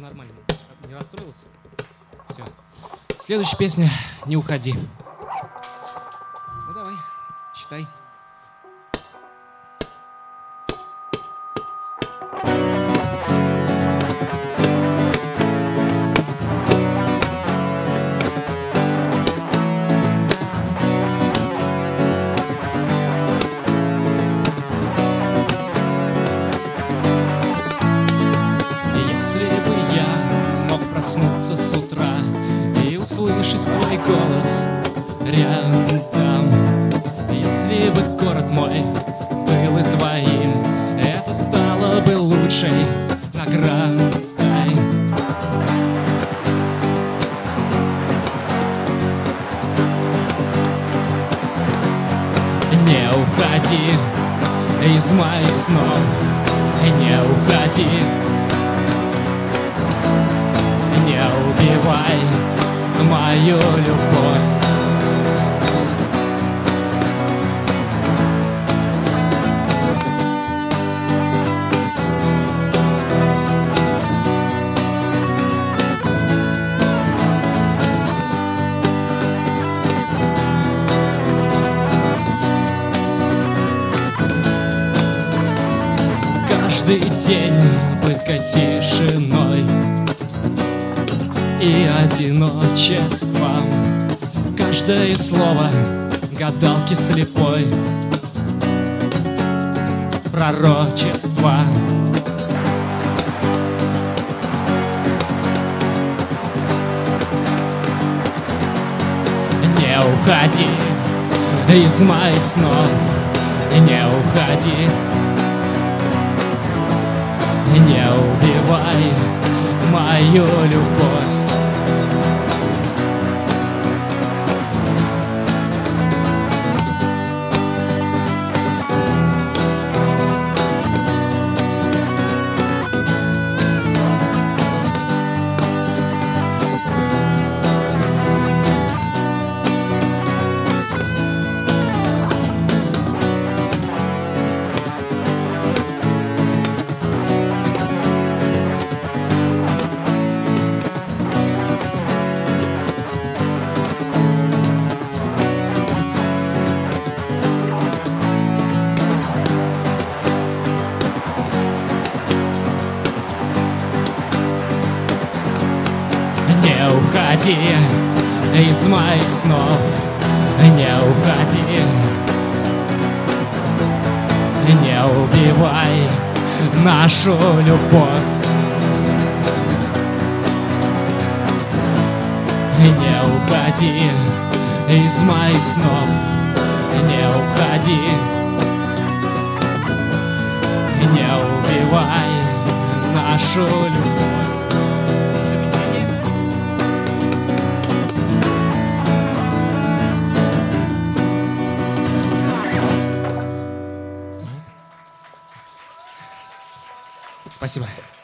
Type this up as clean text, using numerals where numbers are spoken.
нормально. Не расстроился? Все. Следующая песня «Не уходи». Ну давай, читай. Если бы я мог проснуться с утра и услышать твой голос рядом, если бы город мой был и твоим, это стало бы лучшей наградой. Не уходи из моих снов, не уходи. Не убивай мою любовь. Каждый день пытка тишиной и одиночеством, каждое слово гадалки слепой, пророчество. Не уходи из моих снов, не уходи. Не убивай мою любовь. Не уходи из моих снов, не уходи. Не убивай нашу любовь. Не уходи из моих снов, не уходи. Не убивай нашу любовь. Спасибо.